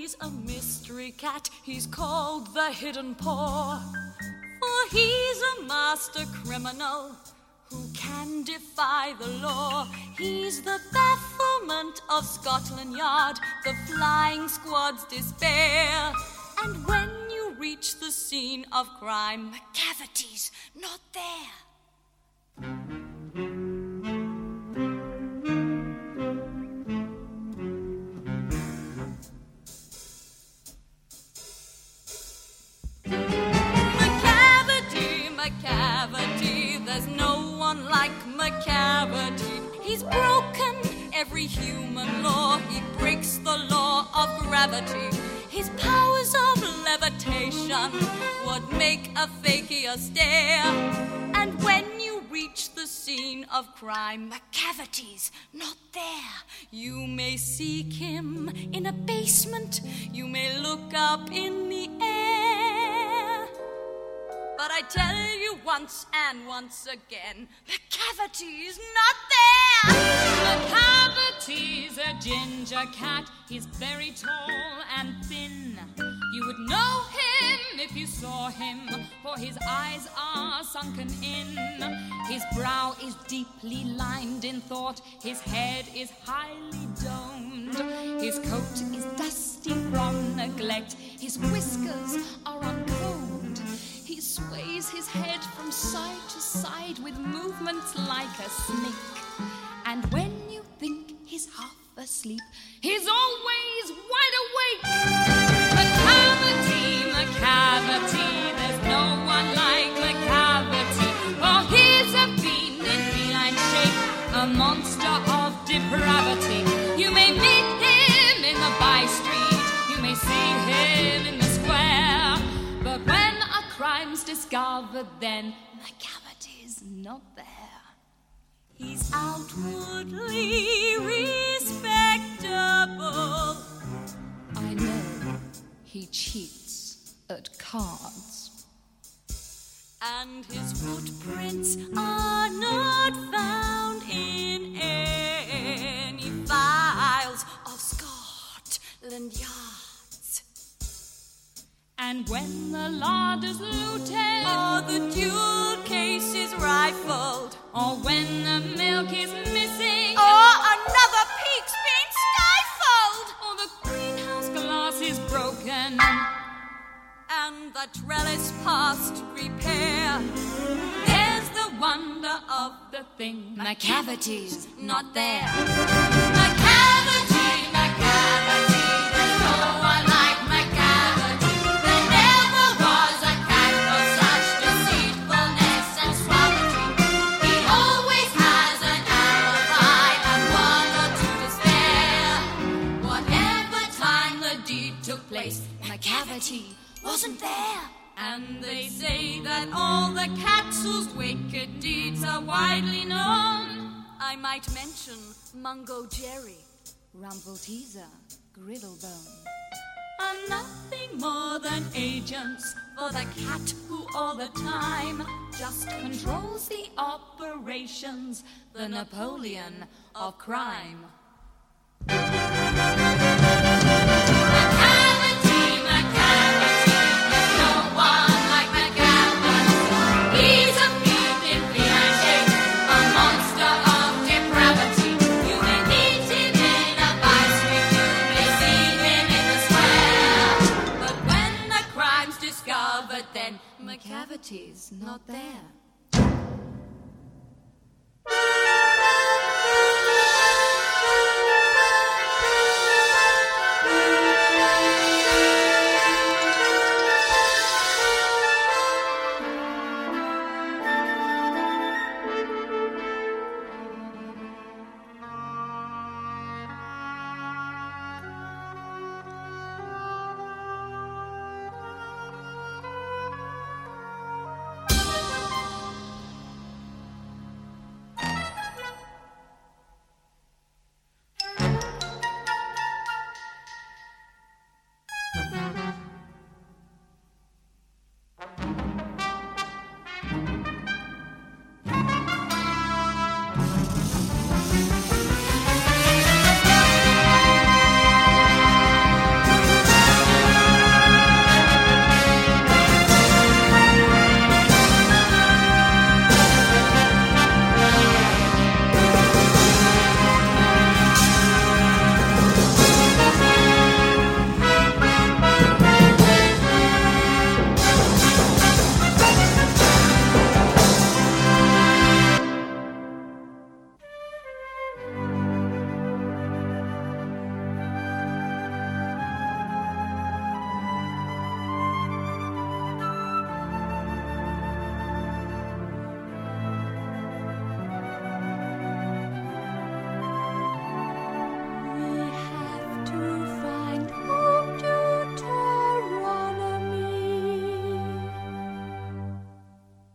He's a mystery cat, he's called the Hidden Paw. For he's a master criminal who can defy the law. He's the bafflement of Scotland Yard, the flying squad's despair. And when you reach the scene of crime, McCavity's not there. McCavity, there's no one like McCavity. He's broken every human law. He breaks the law of gravity. His powers of levitation would make a fakir stare. And when you reach the scene of crime, McCavity's not there. You may seek him in a basement. You may look up in the air. But I tell you once and once again, McCavity's not there! McCavity's a ginger cat. He's very tall and thin. You would know him if you saw him, for his eyes are sunken in. His brow is deeply lined in thought. His head is highly domed. His coat is dusty from neglect. His whiskers are uncombed. He sways his head from side to side with movements like a snake. And when you think he's half asleep, he's always wide awake. McCavity, McCavity, there's no one like McCavity. For he's a fiend in feline shape, a monster of depravity. You may meet him in the by-street, you may see him in the square, but when crime's discovered, then McCavity's not there. He's outwardly respectable. I know he cheats at cards. And his footprints are not found in any files of Scotland Yard. And when the larder's looted, or the jewel case is rifled, or when the milk is missing, or another peak's been stifled, or the greenhouse glass is broken, and the trellis past repair, there's the wonder of the thing. McCavity's not there. McCavity, McCavity, there's no one like McCavity. There never was a cat of such deceitfulness and suavity. He always has an alibi and one or two to spare. Whatever time the deed took place, McCavity wasn't there. And they say that all the cats whose wicked deeds are widely known. I might mention Mungo Jerry, Rumpelteazer, Griddlebone, are nothing more than agents for the cat who all the time just controls the operations, the Napoleon of crime.